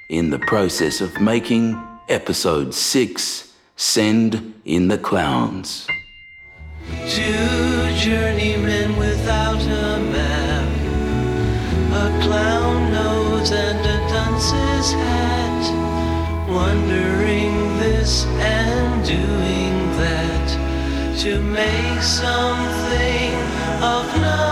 in the process of making episode 6, Send in the Clowns. Two journeymen without a map, a clown nose and a dunce's hat, wondering this and doing that to make something of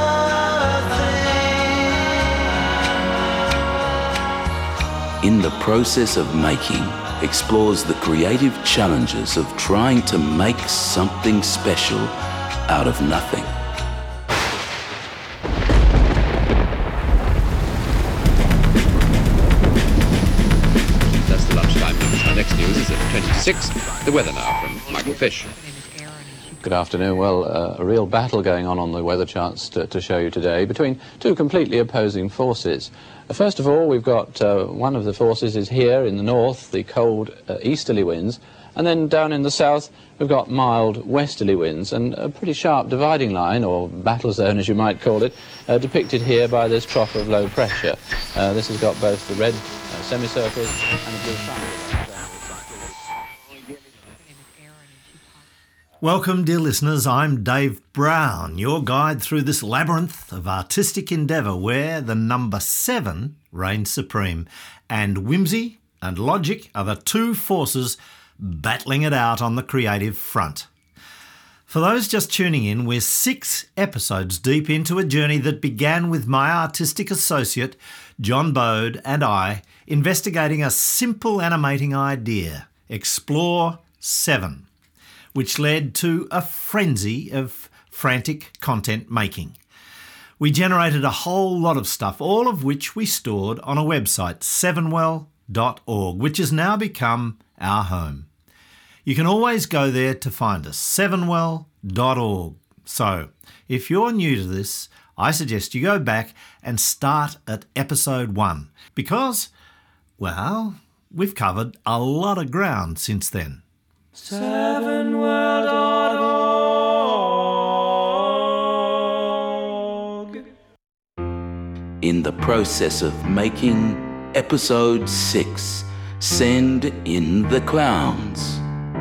nothing. In the process of making explores the creative challenges of trying to make something special out of nothing. That's the lunchtime news. Our next news is at 26. The weather now from Michael Fish. Good afternoon. Well, a real battle going on the weather charts to show you today between two completely opposing forces. First of all, we've got one of the forces is here in the north, the cold easterly winds, and then down in the south we've got mild westerly winds, and a pretty sharp dividing line, or battle zone as you might call it, depicted here by this trough of low pressure. This has got both the red semicircles and the blue triangle. Welcome, dear listeners. I'm Dave Brown, your guide through this labyrinth of artistic endeavour where the number 7 reigns supreme, and whimsy and logic are the two forces battling it out on the creative front. For those just tuning in, we're 6 episodes deep into a journey that began with my artistic associate, John Bode, and I investigating a simple animating idea, Explore 7. Which led to a frenzy of frantic content making. We generated a whole lot of stuff, all of which we stored on a website, sevenwell.org, which has now become our home. You can always go there to find us, sevenwell.org. So, if you're new to this, I suggest you go back and start at episode 1, because, well, we've covered a lot of ground since then. Sevenwell.org. In the process of making episode 6, Send in the Clowns.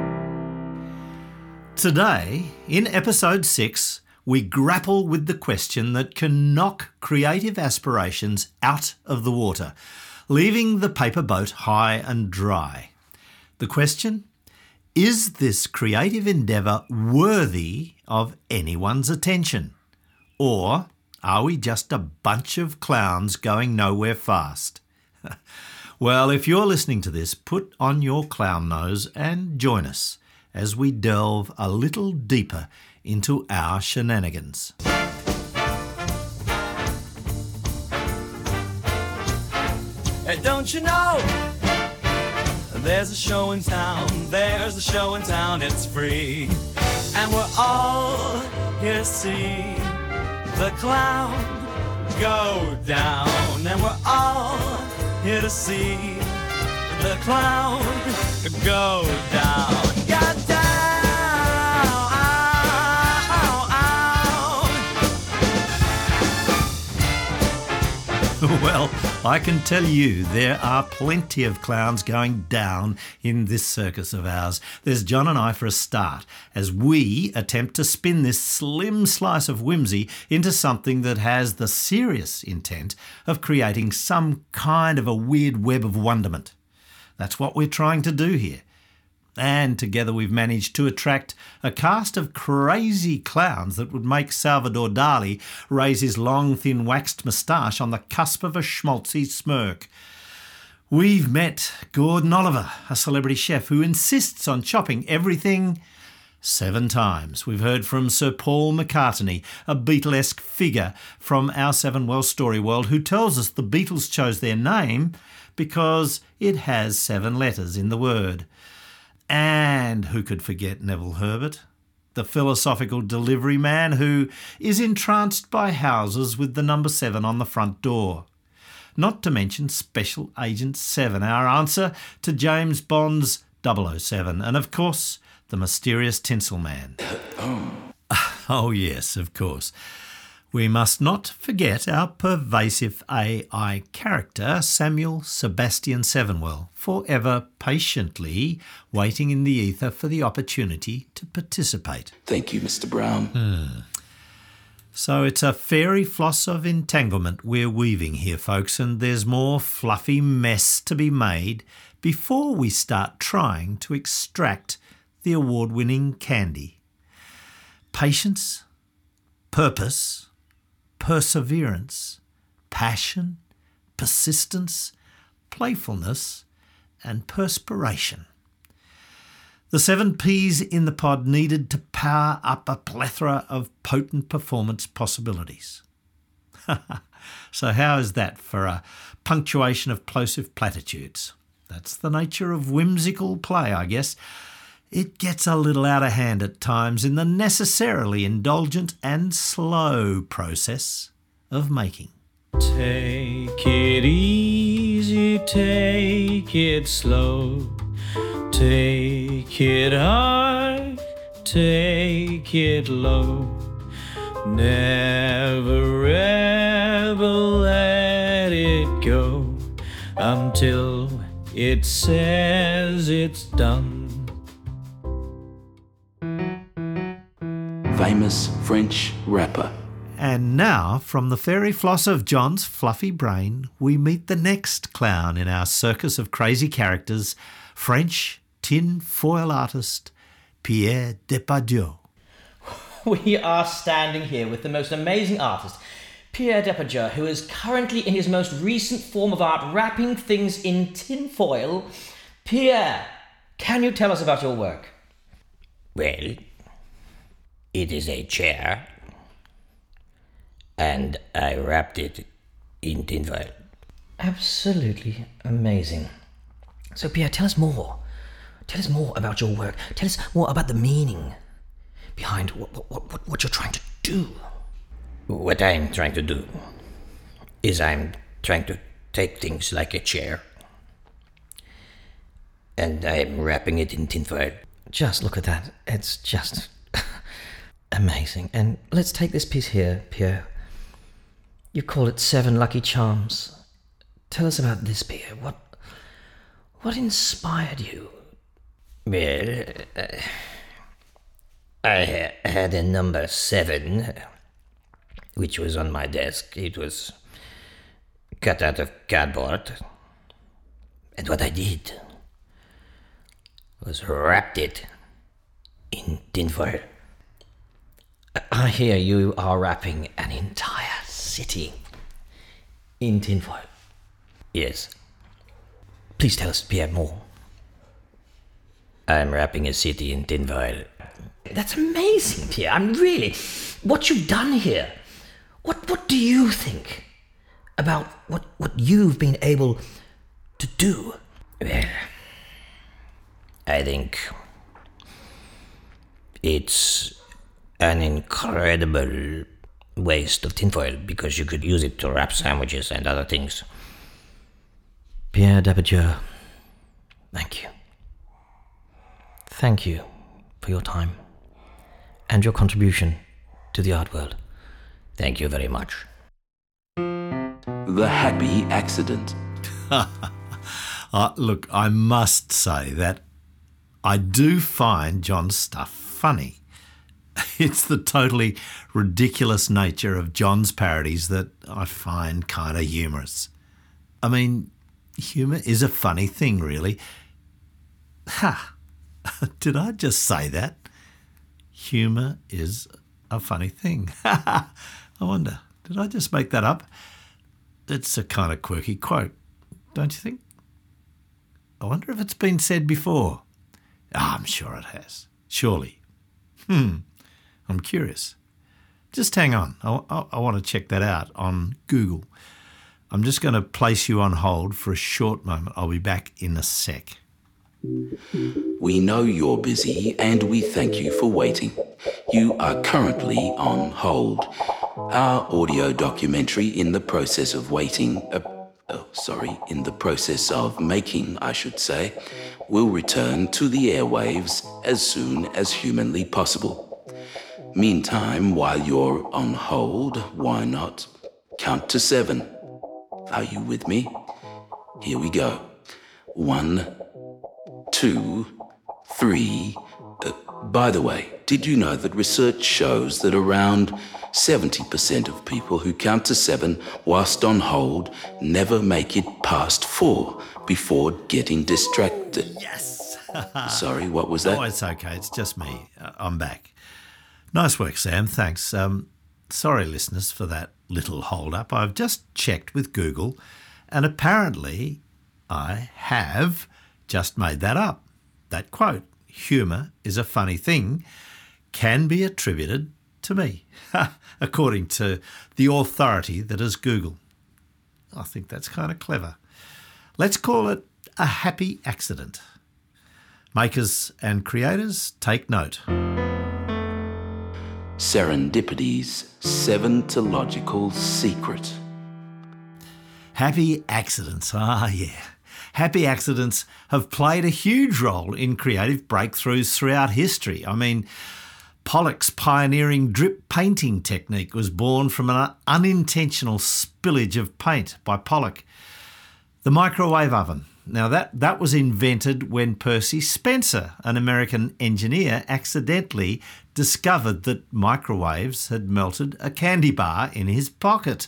Today, in episode 6, we grapple with the question that can knock creative aspirations out of the water, leaving the paper boat high and dry. The question: is this creative endeavour worthy of anyone's attention? Or are we just a bunch of clowns going nowhere fast? Well, if you're listening to this, put on your clown nose and join us as we delve a little deeper into our shenanigans. Hey, don't you know? There's a show in town, there's a show in town, it's free. And we're all here to see the clown go down. And we're all here to see the clown go down. Got down. Well, I can tell you there are plenty of clowns going down in this circus of ours. There's John and I for a start, as we attempt to spin this slim slice of whimsy into something that has the serious intent of creating some kind of a weird web of wonderment. That's what we're trying to do here. And together we've managed to attract a cast of crazy clowns that would make Salvador Dali raise his long, thin, waxed moustache on the cusp of a schmaltzy smirk. We've met Gordon Oliver, a celebrity chef who insists on chopping everything 7 times. We've heard from Sir Paul McCartney, a Beatlesque figure from our Sevenwell story world, who tells us the Beatles chose their name because it has 7 letters in the word. And who could forget Neville Herbert, the philosophical delivery man who is entranced by houses with the number 7 on the front door. Not to mention Special Agent 7, our answer to James Bond's 007, and of course, the mysterious Tinsel Man. Oh yes, of course. We must not forget our pervasive AI character, Samuel Sebastian Sevenwell, forever patiently waiting in the ether for the opportunity to participate. Thank you, Mr. Brown. So it's a fairy floss of entanglement we're weaving here, folks, and there's more fluffy mess to be made before we start trying to extract the award-winning candy. Patience, purpose, perseverance, passion, persistence, playfulness, and perspiration. The 7 P's in the pod needed to power up a plethora of potent performance possibilities. So how is that for a punctuation of plosive platitudes? That's the nature of whimsical play, I guess. It gets a little out of hand at times in the necessarily indulgent and slow process of making. Take it easy, take it slow. Take it high, take it low. Never ever let it go until it says it's done. Famous French rapper. And now, from the fairy floss of John's fluffy brain, we meet the next clown in our circus of crazy characters, French tin foil artist Pierre Depardieu. We are standing here with the most amazing artist, Pierre Depardieu, who is currently in his most recent form of art wrapping things in tin foil. Pierre, can you tell us about your work? Well, it is a chair, and I wrapped it in tinfoil. Absolutely amazing. So Pierre, tell us more. Tell us more about your work. Tell us more about the meaning behind what you're trying to do. What I'm trying to do is I'm trying to take things like a chair, and I'm wrapping it in tinfoil. Just look at that. It's just amazing. And let's take this piece here, Pierre. You call it 7 Lucky Charms. Tell us about this, Pierre. What inspired you? Well, I had a number 7, which was on my desk. It was cut out of cardboard. And what I did was wrapped it in tinfoil. I hear you are wrapping an entire city in tinfoil. Yes, Please tell us, Pierre, more. I'm wrapping a city in tinfoil. That's amazing, Pierre. I'm really... What you've done here, what do you think about what you've been able to do? Well, I think it's an incredible waste of tinfoil because you could use it to wrap sandwiches and other things. Pierre Depardieu, thank you. Thank you for your time and your contribution to the art world. Thank you very much. The happy accident. Look, I must say that I do find John's stuff funny. It's the totally ridiculous nature of John's parodies that I find kind of humorous. I mean, humour is a funny thing, really. Ha! Did I just say that? Humour is a funny thing. I wonder, did I just make that up? It's a kind of quirky quote, don't you think? I wonder if it's been said before. I'm sure it has. Surely. I'm curious. Just hang on. I want to check that out on Google. I'm just going to place you on hold for a short moment. I'll be back in a sec. We know you're busy and we thank you for waiting. You are currently on hold. Our audio documentary in the process of making, I should say, will return to the airwaves as soon as humanly possible. Meantime, while you're on hold, why not count to 7? Are you with me? Here we go. 1, 2, 3. By the way, did you know that research shows that around 70% of people who count to 7 whilst on hold never make it past 4 before getting distracted? Yes! Sorry, what was that? Oh, it's okay. It's just me. I'm back. Nice work, Sam. Thanks. Sorry, listeners, for that little hold-up. I've just checked with Google, and apparently I have just made that up. That quote, "Humour is a funny thing," can be attributed to me, according to the authority that is Google. I think that's kind of clever. Let's call it a happy accident. Makers and creators, take note. Serendipity's Seventological secret. Happy accidents, yeah. Happy accidents have played a huge role in creative breakthroughs throughout history. I mean, Pollock's pioneering drip painting technique was born from an unintentional spillage of paint by Pollock. The microwave oven. Now that was invented when Percy Spencer, an American engineer, accidentally discovered that microwaves had melted a candy bar in his pocket.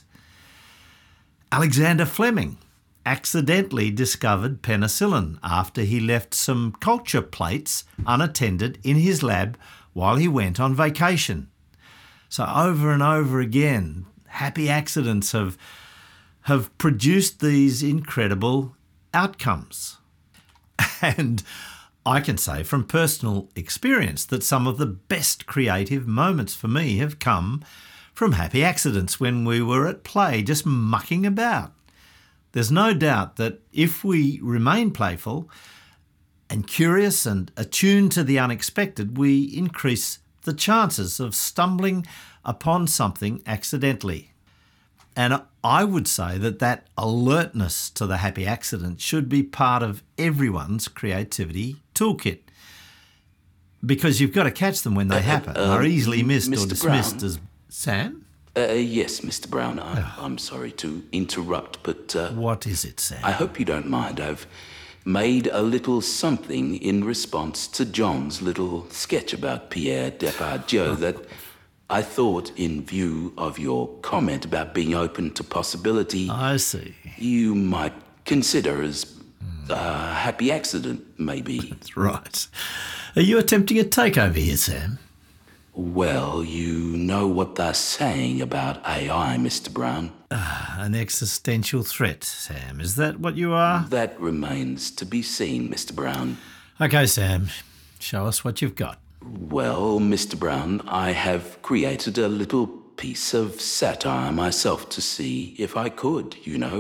Alexander Fleming accidentally discovered penicillin after he left some culture plates unattended in his lab while he went on vacation. So over and over again, happy accidents have produced these incredible outcomes. And I can say from personal experience that some of the best creative moments for me have come from happy accidents when we were at play just mucking about. There's no doubt that if we remain playful and curious and attuned to the unexpected, we increase the chances of stumbling upon something accidentally. And I would say that alertness to the happy accident should be part of everyone's creativity toolkit, because you've got to catch them when they happen. Are easily missed Mr. or dismissed Brown? as... Sam? Yes, Mr. Brown, I'm sorry to interrupt, but What is it, Sam? I hope you don't mind. I've made a little something in response to John's little sketch about Pierre Depardieu that I thought, in view of your comment about being open to possibility, I see. you might consider as a happy accident, maybe. That's right. Are you attempting a takeover here, Sam? Well, you know what they're saying about AI, Mr. Brown. An existential threat, Sam. Is that what you are? That remains to be seen, Mr. Brown. Okay, Sam. Show us what you've got. Well, Mr. Brown, I have created a little piece of satire myself to see if I could,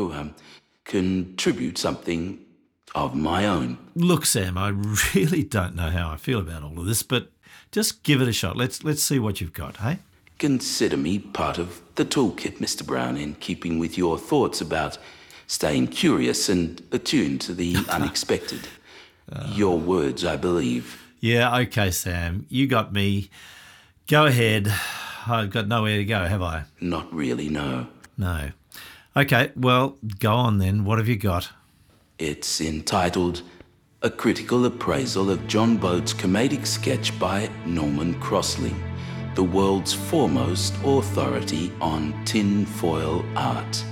contribute something of my own. Look, Sam, I really don't know how I feel about all of this, but just give it a shot. Let's see what you've got, hey? Consider me part of the toolkit, Mr. Brown, in keeping with your thoughts about staying curious and attuned to the unexpected. Your words, I believe. Yeah, okay, Sam. You got me. Go ahead. I've got nowhere to go, have I? Not really, no. No. Okay, well, go on then. What have you got? It's entitled A Critical Appraisal of John Bode's Comedic Sketch by Norman Crossley, the world's foremost authority on tinfoil art.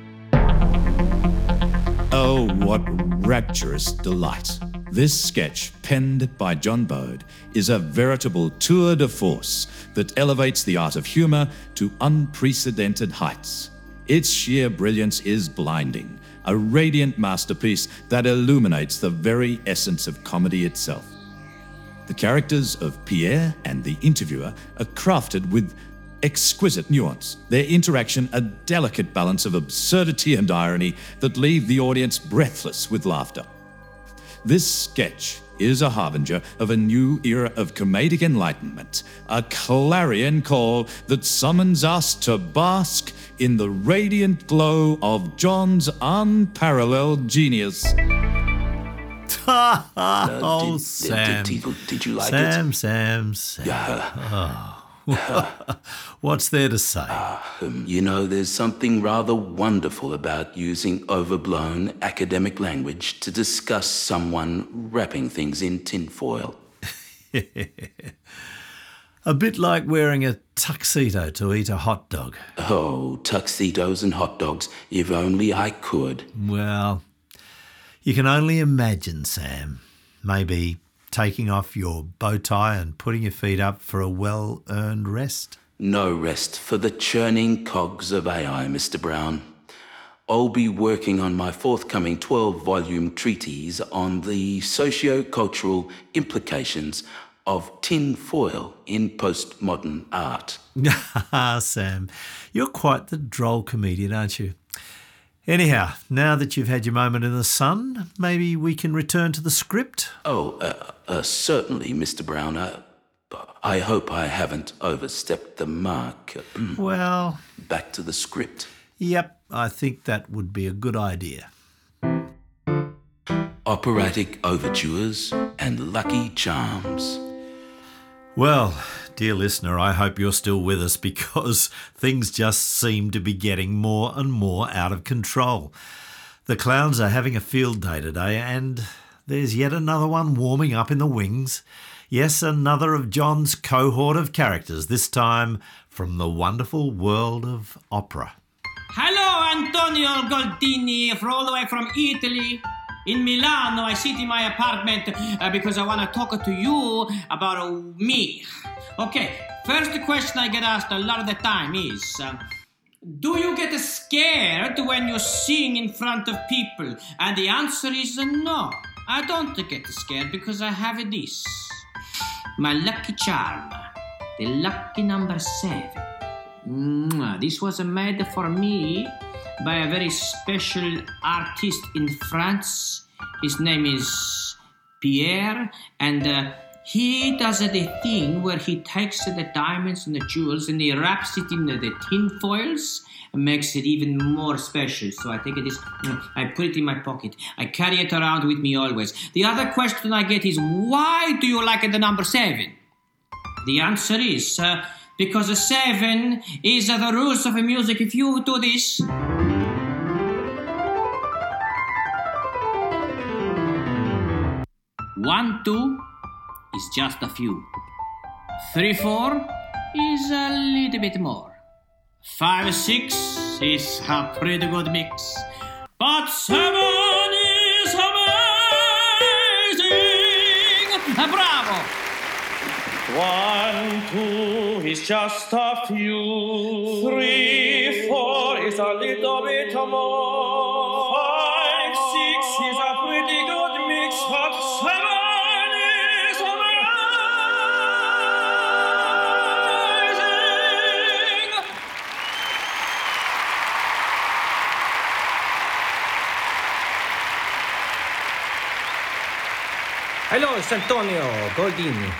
Oh, what rapturous delight. This sketch, penned by John Bode, is a veritable tour de force that elevates the art of humour to unprecedented heights. Its sheer brilliance is blinding, a radiant masterpiece that illuminates the very essence of comedy itself. The characters of Pierre and the interviewer are crafted with exquisite nuance, their interaction a delicate balance of absurdity and irony that leave the audience breathless with laughter. This sketch is a harbinger of a new era of comedic enlightenment, a clarion call that summons us to bask in the radiant glow of John's unparalleled genius. Oh, Sam. Did you like Sam, it? Sam. Yeah. What's there to say? You know, there's something rather wonderful about using overblown academic language to discuss someone wrapping things in tinfoil. A bit like wearing a tuxedo to eat a hot dog. Oh, tuxedos and hot dogs, if only I could. Well, you can only imagine, Sam. Maybe taking off your bow tie and putting your feet up for a well-earned rest? No rest for the churning cogs of AI, Mr. Brown. I'll be working on my forthcoming 12-volume treatise on the socio-cultural implications of tin foil in postmodern art. Sam, you're quite the droll comedian, aren't you? Anyhow, now that you've had your moment in the sun, maybe we can return to the script? Certainly, Mr. Brown. I hope I haven't overstepped the mark. Well... Back to the script. Yep, I think that would be a good idea. Operatic overtures and lucky charms. Well, dear listener, I hope you're still with us because things just seem to be getting more and more out of control. The clowns are having a field day today and there's yet another one warming up in the wings. Yes, another of John's cohort of characters, this time from the wonderful world of opera. Hello, Antonio Goldini, all the way from Italy. In Milano, I sit in my apartment because I want to talk to you about me. Okay, first question I get asked a lot of the time is, do you get scared when you sing in front of people? And the answer is no. I don't get scared because I have this. My lucky charm, the lucky number 7. This was made for me by a very special artist in France. His name is Pierre, and he does the thing where he takes the diamonds and the jewels and he wraps it in the tin foils and makes it even more special. So I take this, I put it in my pocket. I carry it around with me always. The other question I get is, why do you like the number 7? The answer is, because 7 is the rules of music. If you do this... 1, 2 is just a few. 3, 4 is a little bit more. 5, 6 is a pretty good mix. But 7 is amazing! Bravo! 1, 2 is just a few. 3, 4 is a little bit more. 5, 6 is a pretty good mix. But 7 is amazing! Hello, it's Antonio Goldini.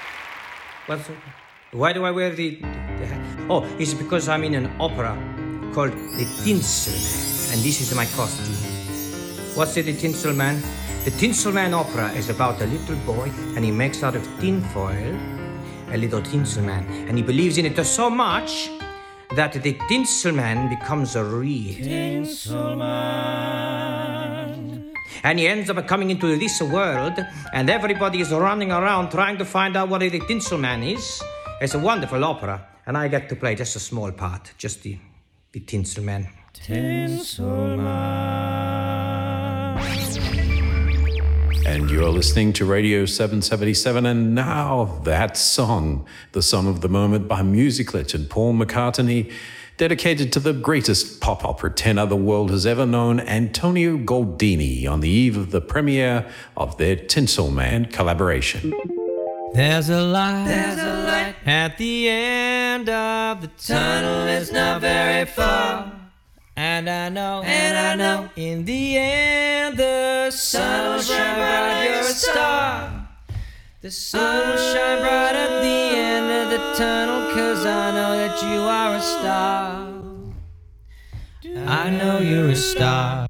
Why do I wear the hat? Oh, it's because I'm in an opera called The Tinsel Man, and this is my costume. What's the Tinsel Man? The Tinsel Man opera is about a little boy, and he makes out of tin foil a little tinsel man, and he believes in it so much that the Tinsel Man becomes a real Tinsel Man. And he ends up coming into this world, and everybody is running around trying to find out what the Tinsel Man is. It's a wonderful opera, and I get to play just a small part, just the Tinsel Man. Tinsel Man. And you're listening to Radio 777, and now that song, the song of the moment by Musiclet and Paul McCartney, dedicated to the greatest pop opera tenor the world has ever known, Antonio Goldini, on the eve of the premiere of their Tinsel Man collaboration. There's a light at the end of the tunnel, it's not very far. And I know, in the end the sun will shine bright, you're a star. The sun will shine bright at the end of the tunnel, 'cause I know that you are a star. I know you're a star.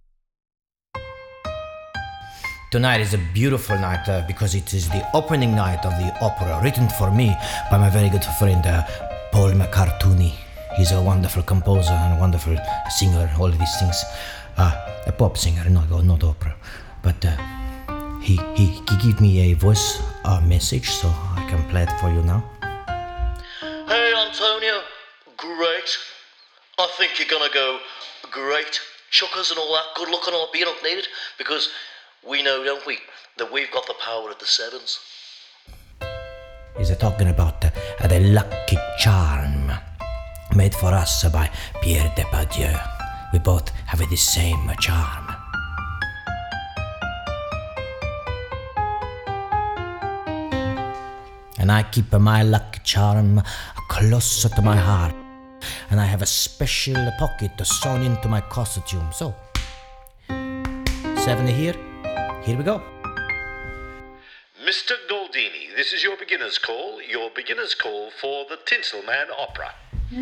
Tonight is a beautiful night because it is the opening night of the opera written for me by my very good friend Paul McCartney. He's a wonderful composer and a wonderful singer, all of these things. A pop singer, not opera. But he gave me a voice message, so I can play it for you now. Hey, Antonio. Great. I think you're gonna go great. Chuckers and all that. Good luck and all being up needed, because we know, don't we, that we've got the power of the sevens. He's talking about the Lucky Charm, made for us by Pierre Depardieu. We both have the same charm. And I keep my lucky charm closer to my heart. And I have a special pocket sewn into my costume. So, 7 here we go. Mr. Goldini, this is your beginner's call for the Tinselman Opera.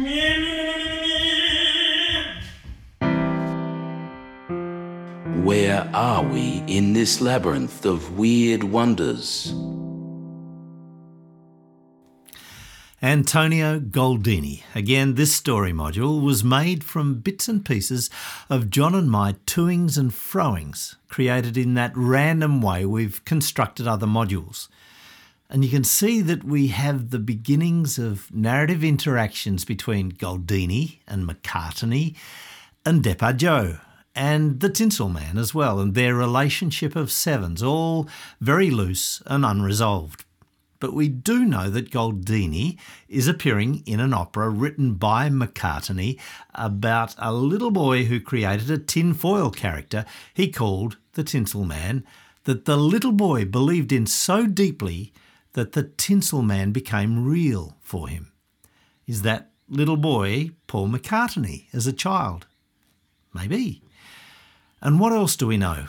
Where are we in this labyrinth of weird wonders? Antonio Goldini. Again, this story module was made from bits and pieces of John and my toings and froings, created in that random way we've constructed other modules. And you can see that we have the beginnings of narrative interactions between Goldini and McCartney and Depardieu and the Tinselman as well, and their relationship of sevens, all very loose and unresolved. But we do know that Goldini is appearing in an opera written by McCartney about a little boy who created a tinfoil character he called the Tinselman, that the little boy believed in so deeply that the Tinselman became real for him. Is that little boy Paul McCartney as a child? Maybe. And what else do we know?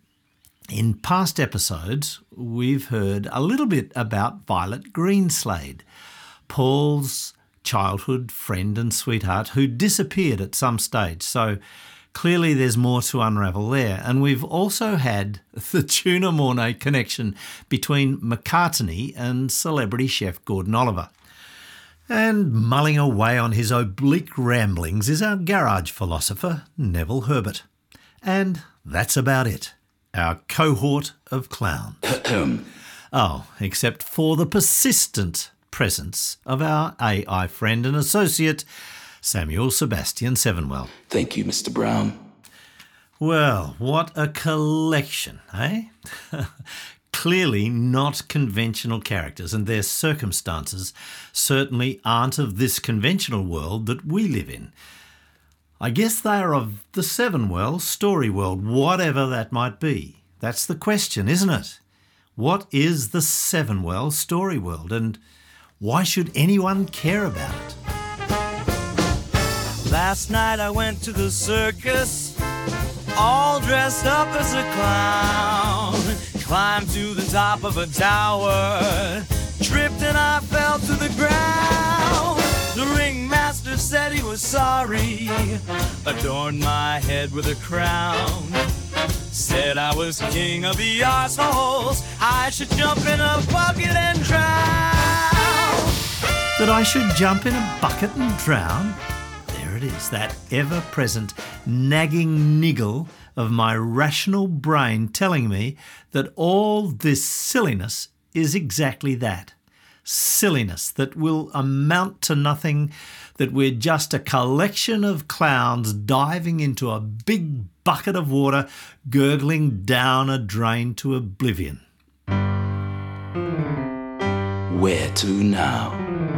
In past episodes, we've heard a little bit about Violet Greenslade, Paul's childhood friend and sweetheart who disappeared at some stage. So clearly there's more to unravel there. And we've also had the tuna mornay connection between McCartney and celebrity chef Gordon Oliver. And mulling away on his oblique ramblings is our garage philosopher, Neville Herbert. And that's about it. Our cohort of clowns. Oh, except for the persistent presence of our AI friend and associate, Samuel Sebastian Sevenwell. Thank you, Mr. Brown. Well, what a collection, eh? Clearly not conventional characters, and their circumstances certainly aren't of this conventional world that we live in. I guess they are of the Sevenwell story world, whatever that might be. That's the question, isn't it? What is the Sevenwell story world, and why should anyone care about it? Last night I went to the circus, all dressed up as a clown. Climbed to the top of a tower, tripped and I fell to the ground. The ringmaster said he was sorry, adorned my head with a crown. Said I was king of the arseholes, I should jump in a bucket and drown. That I should jump in a bucket and drown? There it is, that ever-present nagging niggle of my rational brain telling me that all this silliness is exactly that. Silliness that will amount to nothing, that we're just a collection of clowns diving into a big bucket of water, gurgling down a drain to oblivion. Where to now?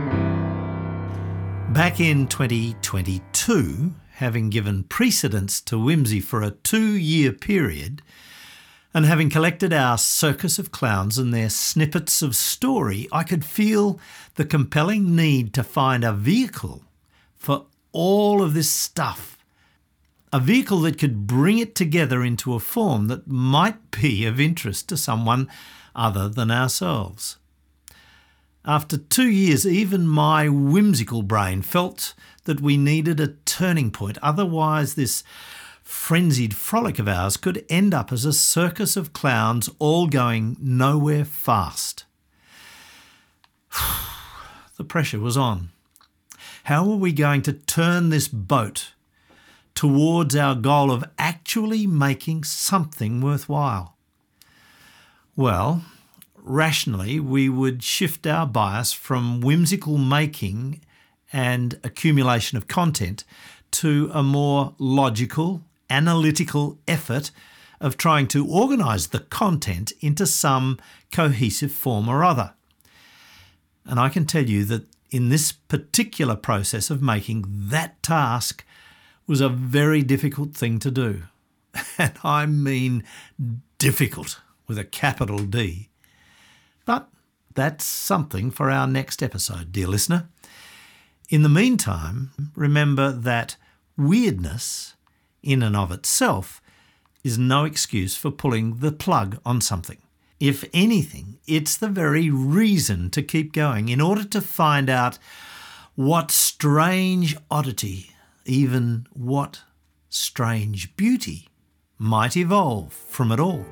Back in 2022, having given precedence to whimsy for a 2-year period, and having collected our circus of clowns and their snippets of story, I could feel the compelling need to find a vehicle for all of this stuff. A vehicle that could bring it together into a form that might be of interest to someone other than ourselves. After 2 years, even my whimsical brain felt that we needed a turning point. Otherwise, this frenzied frolic of ours could end up as a circus of clowns all going nowhere fast. The pressure was on. How are we going to turn this boat towards our goal of actually making something worthwhile? Well, rationally, we would shift our bias from whimsical making and accumulation of content to a more logical, analytical effort of trying to organise the content into some cohesive form or other. And I can tell you that in this particular process of making, that task was a very difficult thing to do. And I mean difficult with a capital D. But that's something for our next episode, dear listener. In the meantime, remember that weirdness in and of itself is no excuse for pulling the plug on something. If anything, it's the very reason to keep going in order to find out what strange oddity, even what strange beauty might evolve from it all.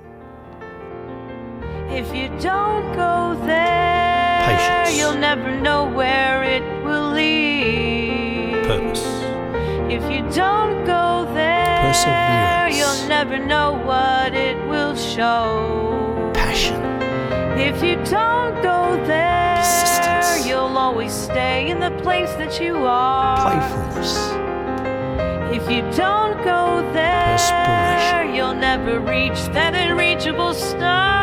If you don't go there, Patience. You'll never know where it will lead. Purpose. If you don't go there, Perseverance. You'll never know what it will show. Passion. If you don't go there, Persistence. You'll always stay in the place that you are. Playfulness. If you don't go there, Perspiration. You'll never reach that unreachable star.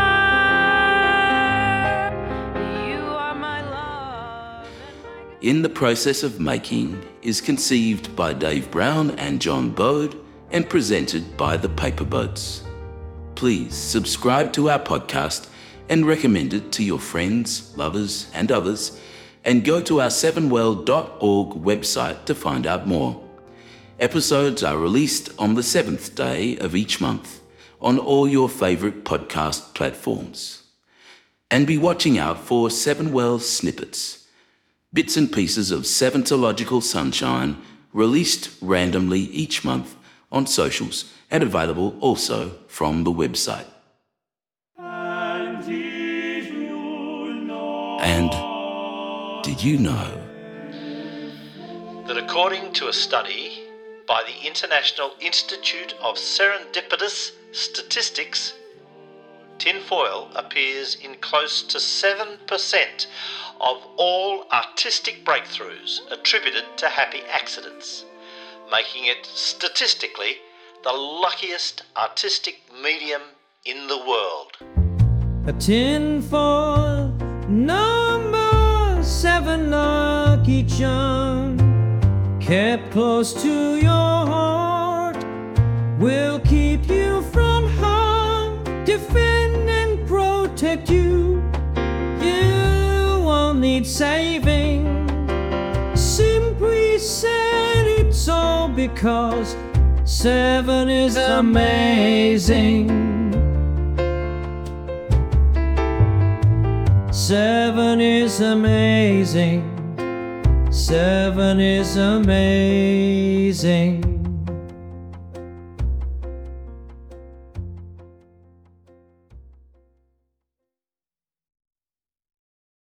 You are my love. In the Process of Making is conceived by Dave Brown and John Bode and presented by the Paperboats. Please subscribe to our podcast and recommend it to your friends, lovers and others, and go to our sevenwell.org website to find out more. Episodes are released on the 7th day of each month on all your favourite podcast platforms. And be watching out for Sevenwell snippets, bits and pieces of Seventological sunshine released randomly each month on socials and available also from the website. And did you know That according to a study by the International Institute of Serendipitous Statistics, tinfoil appears in close to 7% of all artistic breakthroughs attributed to happy accidents, making it statistically the luckiest artistic medium in the world. A tinfoil number 7 lucky charm, kept close to your heart, will keep you from harm, defend and protect you. You won't need saving. Simply said, it's all because 7 is amazing. 7 is amazing. 7 is amazing.